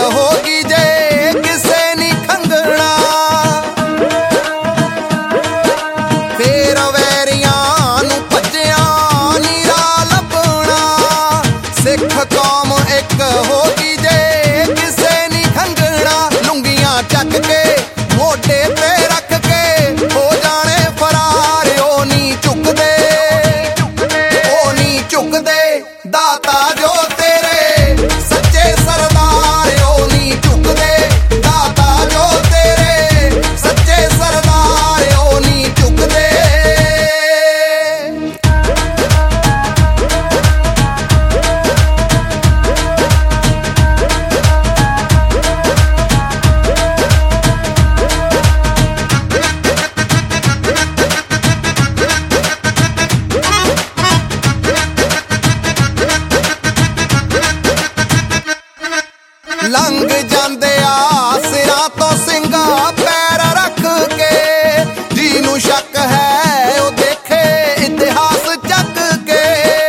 होगी जे किसे नी खंगना, फेर वैरियां नू भज्जिया नी राह लभना। सिख कौम एक होगी जे किसे नी खंगना, लुंगियां चक के मोढे ते रख के हो जाने फरार। ओ नी झुकदे, ओ नी झुकदे दाता जो तेरे सच्चे सरदार। ओ नी झुकदे दाता जो तेरे सच्चे सरदार। ओ नी झुकदे। लंघ जांदे आ सिरां तो सिंगा पैर रख के, जिन्नू शक है ओ देखे इतिहास चक के।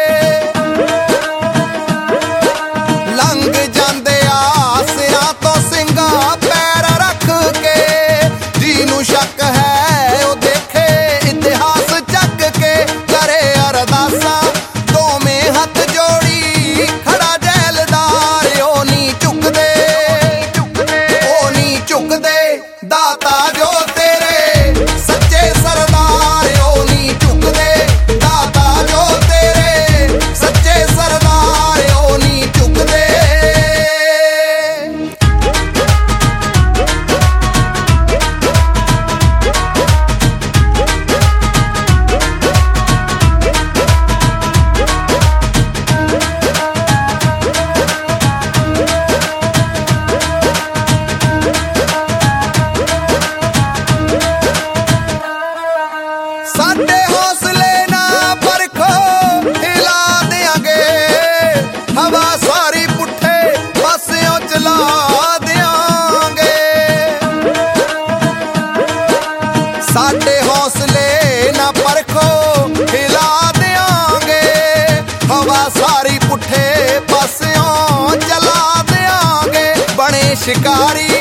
लंघ जांदे आ सिरां तो सिंगा पैर रख के, जिन्नू शक है ओ देखे इतिहास चक के। करे अरदासां दोवें हथ जोड़ी खड़ा जैलदार। ओ नी झुकदे, ओ नी झुकदे दाता जो तेरे सच्चे सरदार। ओ नी झुकदे दाता जो तेरे सच्चे सरदार। ओ नी झुकदे। साडे हौसले ना परखो हिला देंगे, हवा सारी पुट्ठे पासियों चला देंगे। साडे हौसले ना परखो हिला देंगे, हवा सारी पुट्ठे पासियों चला देंगे। बने शिकारी